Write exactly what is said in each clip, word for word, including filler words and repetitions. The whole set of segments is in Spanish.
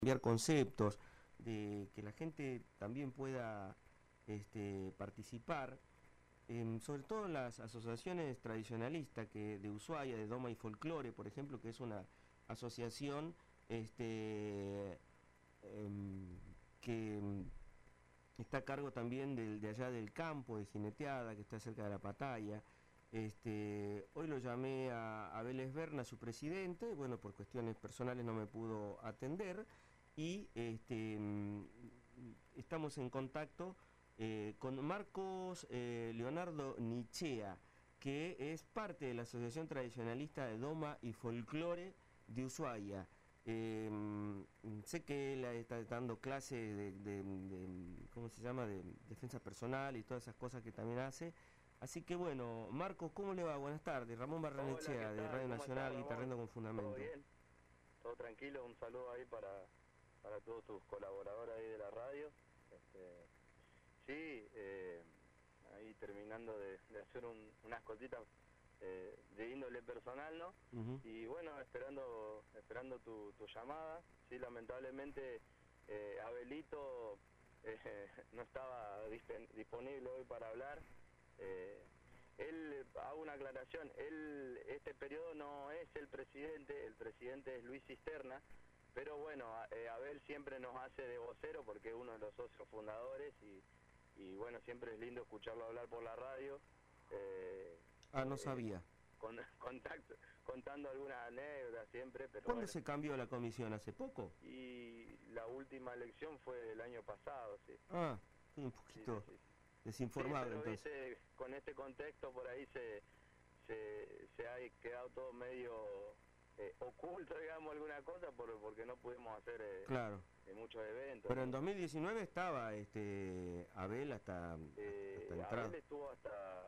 cambiar conceptos, de que la gente también pueda este, participar, eh, sobre todo en las asociaciones tradicionalistas que de Ushuaia, de Doma y Folclore, por ejemplo, que es una asociación este, eh, que está a cargo también del, de allá del campo, de Jineteada, que está cerca de la Pataya. Este, hoy lo llamé a Abel Esberna, su presidente, bueno, por cuestiones personales no me pudo atender, y este, estamos en contacto eh, con Marcos eh, Leonardo Nichea, que es parte de la Asociación Tradicionalista de Doma y Folclore de Ushuaia. Eh, sé que él está dando clases de, de, de, ¿cómo se llama?, de defensa personal y todas esas cosas que también hace. Así que bueno, Marcos, ¿cómo le va? Buenas tardes. Ramón Hola, ¿qué Barrenechea, de tal? Radio ¿Cómo estás, Nacional, Ramón? Guitarreando con ¿Todo Fundamento. bien? ¿Todo tranquilo? Un saludo ahí para, para todos tus colaboradores ahí de la radio. Este, sí, eh, ahí terminando de, de hacer un, unas cositas eh, de índole personal, ¿no? Uh-huh. Y bueno, esperando esperando tu, tu llamada. Sí, lamentablemente eh, Abelito eh, no estaba disponible hoy para hablar. Eh, Él, hago una aclaración, él, este periodo no es el presidente, el presidente es Luis Cisterna, pero bueno, eh, Abel siempre nos hace de vocero porque es uno de los socios fundadores y, y bueno, siempre es lindo escucharlo hablar por la radio. Eh, ah, no eh, sabía. Con, contacto, contando algunas anécdotas siempre, pero ¿Cuándo bueno. se cambió la comisión? ¿Hace poco? Y la última elección fue el año pasado, sí. Ah, un poquito sí, sí, sí. desinformado, sí, pero entonces. viste, con este contexto por ahí se, se, se ha quedado todo medio eh, oculto, digamos, alguna cosa, por, porque no pudimos hacer eh, Claro. eh, muchos eventos. Pero ¿no? en dos mil diecinueve estaba este Abel hasta, Eh, hasta entrado. Abel estuvo hasta,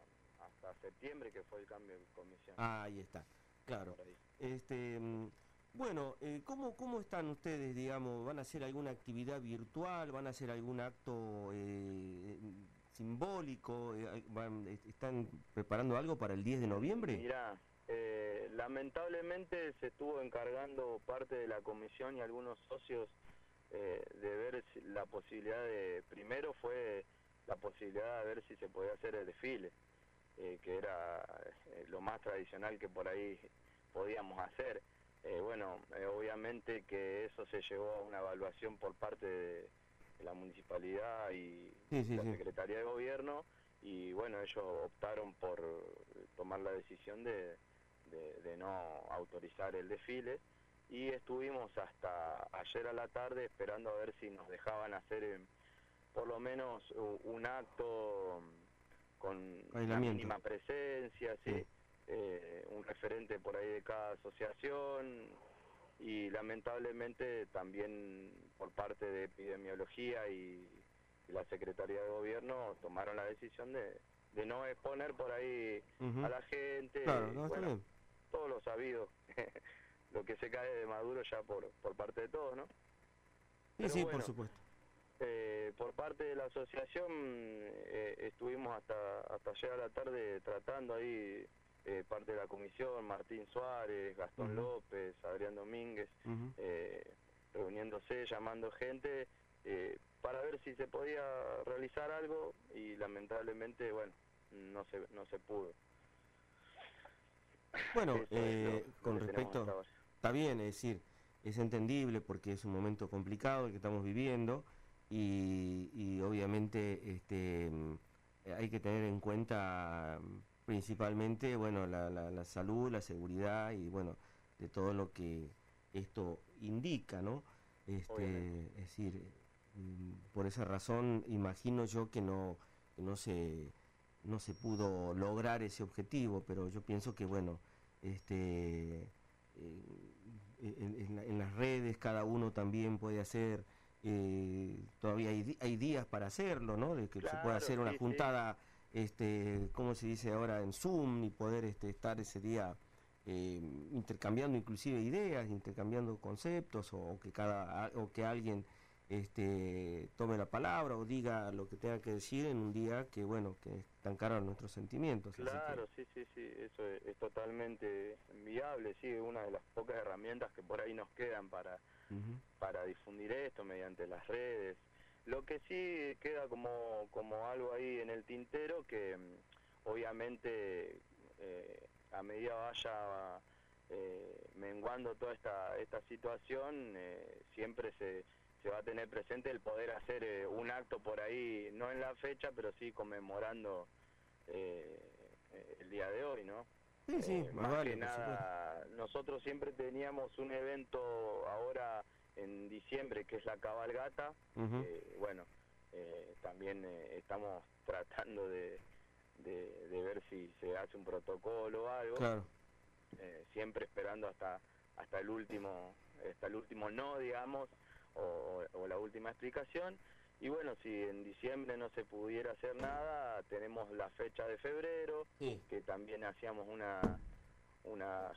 hasta septiembre, que fue el cambio de comisión. Ah, ahí está, claro. Este, bueno, eh, ¿cómo, ¿cómo están ustedes, digamos? ¿Van a hacer alguna actividad virtual? ¿Van a hacer algún acto eh, simbólico? Eh, van, ¿Están preparando algo para el diez de noviembre? Mirá, eh, lamentablemente se estuvo encargando parte de la comisión y algunos socios eh, de ver si la posibilidad de, primero fue la posibilidad de ver si se podía hacer el desfile, eh, que era eh, lo más tradicional que por ahí podíamos hacer. Eh, bueno, eh, obviamente que eso se llevó a una evaluación por parte de, de la municipalidad y sí, sí, la sí. Secretaría de Gobierno, y bueno, ellos optaron por tomar la decisión de, de, de no autorizar el desfile, y estuvimos hasta ayer a la tarde esperando a ver si nos dejaban hacer eh, por lo menos un acto con una mínima presencia, ¿sí? Sí. Eh, un referente por ahí de cada asociación, y lamentablemente también por parte de epidemiología y, y la Secretaría de Gobierno tomaron la decisión de, de no exponer por ahí uh-huh. a la gente. Claro, no, bueno, está bien. todo lo sabido, lo que se cae de Maduro ya por, por parte de todos, ¿no? Sí, Pero sí, bueno, por supuesto. Eh, por parte de la asociación eh, estuvimos hasta hasta ayer a la tarde tratando ahí eh, parte de la comisión, Martín Suárez, Gastón uh-huh. López, Adrián Domínguez, uh-huh. eh, reuniéndose, llamando gente eh, para ver si se podía realizar algo, y lamentablemente, bueno, no se no se pudo. Bueno, eh, lo, con lo respecto, está bien, es decir, es entendible porque es un momento complicado el que estamos viviendo, y, y obviamente este, hay que tener en cuenta principalmente, bueno, la, la, la salud, la seguridad y bueno, de todo lo que esto indica, ¿no? Este, es decir, por esa razón imagino yo que no, que no se no se pudo lograr ese objetivo, pero yo pienso que bueno, este eh, en, en, la, en las redes cada uno también puede hacer, eh, todavía hay, hay días para hacerlo, ¿no? De que claro, se pueda hacer sí, una juntada, sí. este, ¿cómo se dice ahora? En Zoom, y poder este, estar ese día eh, intercambiando inclusive ideas, intercambiando conceptos, o, o que cada o que alguien este tome la palabra o diga lo que tenga que decir en un día que bueno, que es tan caro a nuestros sentimientos. Claro, así que... sí, sí, sí, eso es, es totalmente viable, sí, es una de las pocas herramientas que por ahí nos quedan para uh-huh. para difundir esto mediante las redes. Lo que sí queda como, como algo ahí en el tintero, que obviamente eh, a medida vaya eh, menguando toda esta, esta situación, eh, siempre se, se va a tener presente el poder hacer eh, un acto por ahí, no en la fecha, pero sí conmemorando eh, el día de hoy, ¿no? Sí, sí, eh, más, más vale, que nada, nosotros siempre teníamos un evento ahora en diciembre, que es la cabalgata. Uh-huh. eh, bueno, eh, también eh, estamos tratando de, de, de ver si se hace un protocolo o algo, claro. eh, siempre esperando hasta hasta el último hasta el último no, digamos, o, o la última explicación. Y bueno, si en diciembre no se pudiera hacer nada, tenemos la fecha de febrero, sí. que también hacíamos una una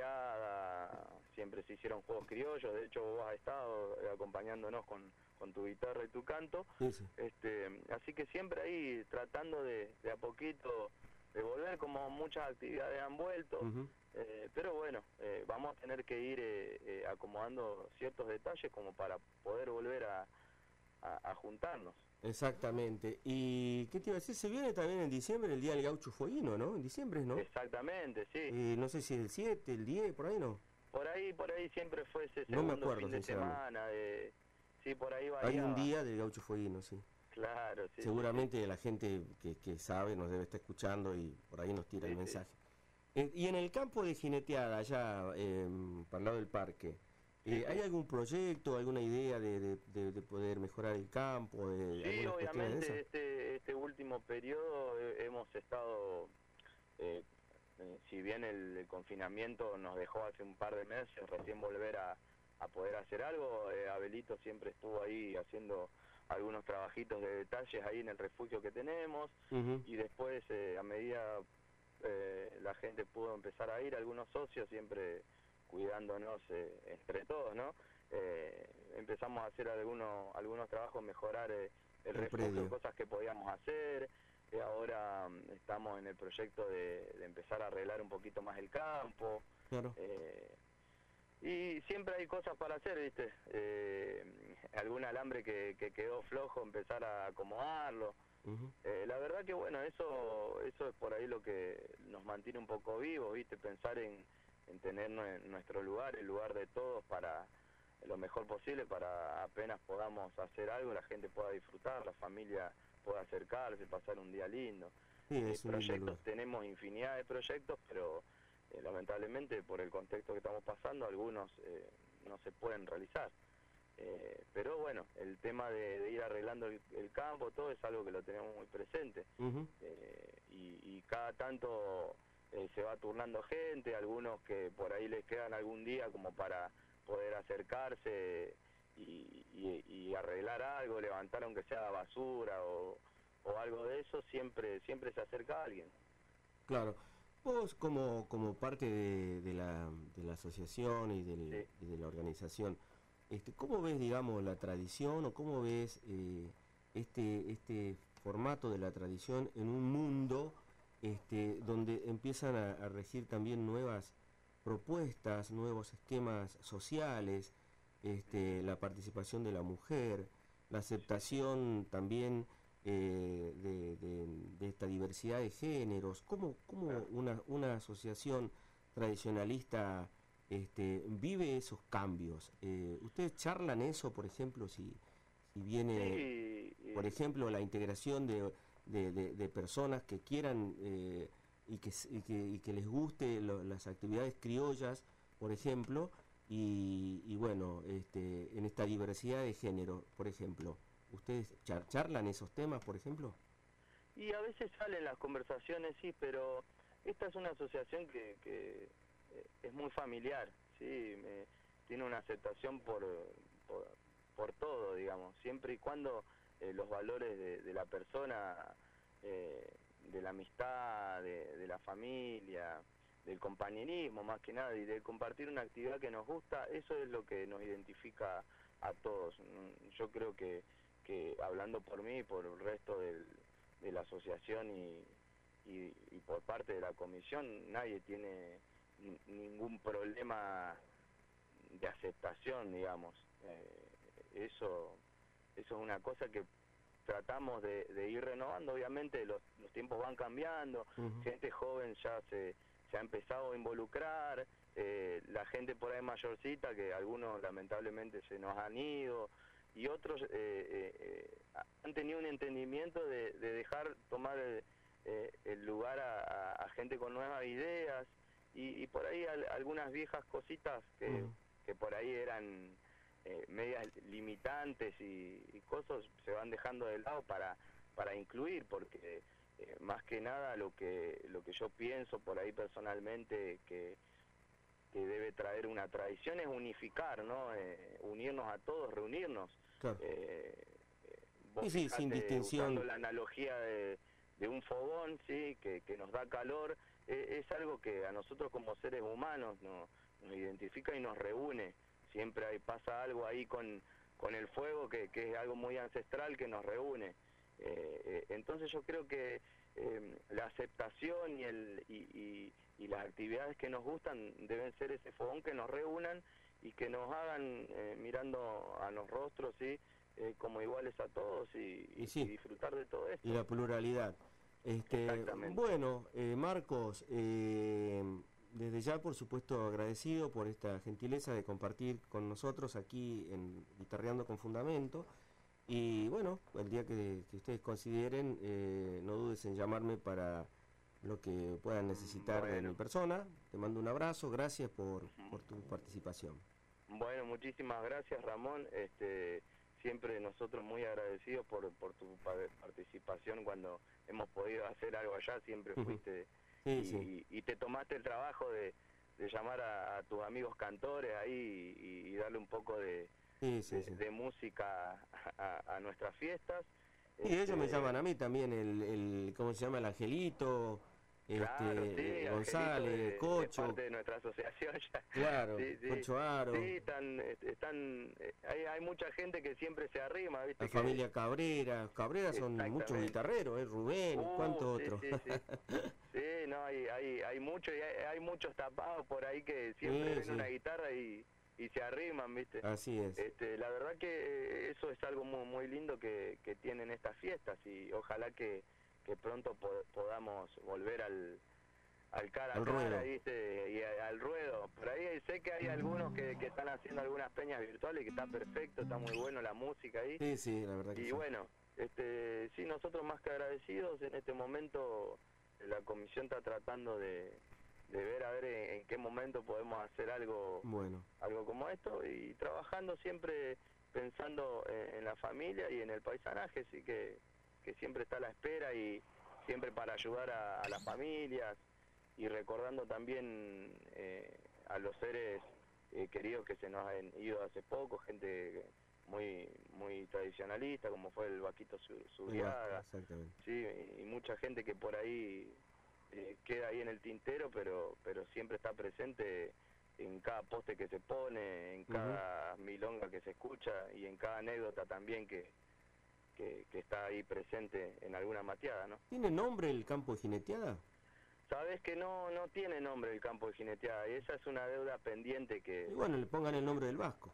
jineteada, siempre se hicieron juegos criollos, de hecho vos has estado acompañándonos con, con tu guitarra y tu canto, sí, sí. este así que siempre ahí tratando de, de a poquito de volver, como muchas actividades han vuelto, uh-huh. eh, pero bueno, eh, vamos a tener que ir eh, eh, acomodando ciertos detalles como para poder volver a, a, a juntarnos. Exactamente. ¿Y qué te iba a decir? Se viene también en diciembre el Día del Gaucho Fueguino, ¿no? En diciembre, ¿no? Exactamente, sí. Eh, no sé si el siete, el diez, por ahí, ¿no? Por ahí, por ahí siempre fue ese No segundo me acuerdo, fin de semana. De... Sí, por ahí variaba. Hay un día del Gaucho Fueguino, sí. Claro, sí. Seguramente sí, sí. la gente que, que sabe nos debe estar escuchando y por ahí nos tira sí, el mensaje. Sí. Eh, y en el campo de jineteada, allá eh, para el lado del parque, Eh, ¿hay algún proyecto, alguna idea de, de, de, de poder mejorar el campo? De, sí, obviamente de este, este último periodo hemos estado, eh, eh, si bien el, el confinamiento nos dejó hace un par de meses recién volver a, a poder hacer algo, eh, Abelito siempre estuvo ahí haciendo algunos trabajitos de detalles ahí en el refugio que tenemos, uh-huh. y después eh, a medida eh, la gente pudo empezar a ir, algunos socios siempre cuidándonos eh, entre todos, ¿no? Eh, empezamos a hacer algunos algunos trabajos, mejorar eh, el, el refugio, predio. Cosas que podíamos hacer. Eh, ahora um, estamos en el proyecto de, de empezar a arreglar un poquito más el campo. Claro. Eh, y siempre hay cosas para hacer, ¿viste? Eh, algún alambre que, que quedó flojo, empezar a acomodarlo. Uh-huh. Eh, la verdad que bueno, eso eso es por ahí lo que nos mantiene un poco vivos, ¿viste? Pensar en en tener nuestro lugar, el lugar de todos, para lo mejor posible, para apenas podamos hacer algo, la gente pueda disfrutar, la familia pueda acercarse, pasar un día lindo. Sí, eh, es un proyectos, tenemos infinidad de proyectos, pero eh, lamentablemente por el contexto que estamos pasando, algunos eh, no se pueden realizar. Eh, pero bueno, el tema de, de ir arreglando el, el campo, todo es algo que lo tenemos muy presente. Uh-huh. eh, y, y cada tanto... Eh, se va turnando gente, algunos que por ahí les quedan algún día como para poder acercarse y, y, y arreglar algo, levantar aunque sea basura o, o algo de eso, siempre siempre se acerca a alguien. Claro. Vos como, como parte de, de, la, de la asociación y, del, sí. y de la organización, este, ¿cómo ves, digamos, la tradición o cómo ves eh, este, este formato de la tradición en un mundo Este, donde empiezan a, a regir también nuevas propuestas, nuevos esquemas sociales, este, la participación de la mujer, la aceptación también eh, de, de, de esta diversidad de géneros? ¿Cómo, cómo una, una asociación tradicionalista este, vive esos cambios? Eh, ¿Ustedes charlan eso, por ejemplo, si, si viene, sí, por ejemplo, la integración de... De, de, de personas que quieran eh, y, que, y, que, y que les guste lo, las actividades criollas, por ejemplo, y, y bueno, este, en esta diversidad de género, por ejemplo, ¿ustedes char, charlan esos temas, por ejemplo? Y a veces salen las conversaciones, sí, pero esta es una asociación que, que es muy familiar, sí, me, tiene una aceptación por, por, por todo, digamos, siempre y cuando Eh, los valores de, de la persona, eh, de la amistad, de, de la familia, del compañerismo más que nada, y de compartir una actividad que nos gusta, eso es lo que nos identifica a todos. Yo creo que, que hablando por mí y por el resto del, de la asociación y, y, y por parte de la comisión, nadie tiene ningún problema de aceptación, digamos. Eh, eso, eso es una cosa que tratamos de, de ir renovando. Obviamente los, los tiempos van cambiando, uh-huh. gente joven ya se, se ha empezado a involucrar, eh, la gente por ahí mayorcita, que algunos lamentablemente se nos han ido, y otros eh, eh, han tenido un entendimiento de, de dejar tomar el, eh, el lugar a, a gente con nuevas ideas, y, y por ahí al, algunas viejas cositas que, uh-huh. que por ahí eran eh, medias limitantes y, y cosas se van dejando de lado para, para incluir, porque eh, más que nada lo que, lo que yo pienso por ahí personalmente que, que debe traer una tradición es unificar, ¿no? Eh, unirnos a todos, reunirnos. Claro. Eh, sí, sí, sin distinción. Usando la analogía de, de un fogón, sí, que, que nos da calor, eh, es algo que a nosotros como seres humanos no, nos identifica y nos reúne. Siempre hay, pasa algo ahí con, con el fuego que, que es algo muy ancestral que nos reúne. Eh, eh, entonces yo creo que eh, la aceptación y, el, y, y, y las actividades que nos gustan deben ser ese fogón que nos reúnan y que nos hagan eh, mirando a los rostros, ¿sí? Eh, como iguales a todos y, y, sí, y disfrutar de todo esto. Y la pluralidad. Este, bueno, eh, Marcos, eh, desde ya por supuesto agradecido por esta gentileza de compartir con nosotros aquí en Guitarreando con Fundamento. Y bueno, el día que, que ustedes consideren, eh, no dudes en llamarme para lo que puedan necesitar bueno. de mi persona. Te mando un abrazo, gracias por, por tu participación. Bueno, muchísimas gracias, Ramón. Este, siempre nosotros muy agradecidos por, por tu participación cuando hemos podido hacer algo allá, siempre fuiste sí, y, sí. Y, y te tomaste el trabajo de, de llamar a, a tus amigos cantores ahí y, y darle un poco de... Sí, sí, de, sí. de música a, a nuestras fiestas. Y este, ellos me llaman a mí también, el, el ¿cómo se llama? El Angelito, claro, este, sí, González, de, Cocho. De parte de nuestra asociación ya. Claro, sí, sí. Cocho Aro. Sí, están, están, hay, hay mucha gente que siempre se arrima, ¿viste? La que... familia Cabrera, Cabrera son muchos guitarreros, ¿eh? Rubén, uh, ¿cuántos sí, otros? Sí, sí. sí, no, hay, hay, hay muchos, y hay, hay muchos tapados por ahí que siempre sí, ven sí. una guitarra y... y se arriman, ¿viste? Así es. Este, la verdad que eso es algo muy, muy lindo que, que tienen estas fiestas y ojalá que, que pronto po podamos volver al, al cara a cara, ¿viste? Y a, al ruedo. Por ahí sé que hay algunos que, que están haciendo algunas peñas virtuales, que está perfecto, está muy bueno la música ahí. Sí, sí, la verdad que y sí. Y bueno, este, sí, nosotros más que agradecidos, en este momento la comisión está tratando de... de ver a ver en, en qué momento podemos hacer algo bueno. algo como esto y trabajando siempre pensando en, en la familia y en el paisanaje, así que, que siempre está a la espera y siempre para ayudar a, a las familias y recordando también eh, a los seres eh, queridos que se nos han ido hace poco, gente muy muy tradicionalista como fue el Vaquito Zurriaga, exactamente. Sí, y, y mucha gente que por ahí Eh, queda ahí en el tintero, pero pero siempre está presente en cada poste que se pone, en cada uh-huh. milonga que se escucha y en cada anécdota también que, que, que está ahí presente en alguna mateada, ¿no? ¿Tiene nombre el campo de jineteada? Sabes que no no tiene nombre el campo de jineteada y esa es una deuda pendiente que... Y bueno, le pongan el nombre del Vasco.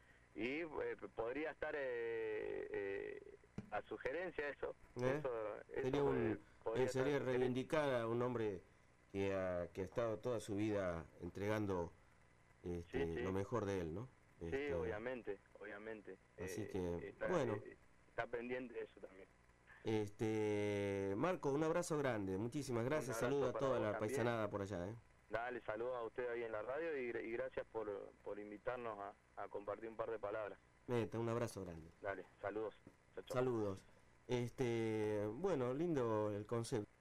Y eh, podría estar eh, eh, a sugerencia eso. ¿Eh? eso, eso sería un, eh, sería estar... reivindicar a un hombre que ha, que ha estado toda su vida entregando este, sí, sí. lo mejor de él, ¿no? Sí, este, obviamente, obviamente. Así eh, que, está, bueno. Eh, está pendiente de eso también. Este, Marco, un abrazo grande, muchísimas gracias, saludos a toda la también. Paisanada por allá, ¿eh? Dale, saludos a usted ahí en la radio y, y gracias por, por invitarnos a, a compartir un par de palabras. Neta, un abrazo grande. Dale, saludos. Chau, chau. Saludos. Este, bueno, lindo el concepto.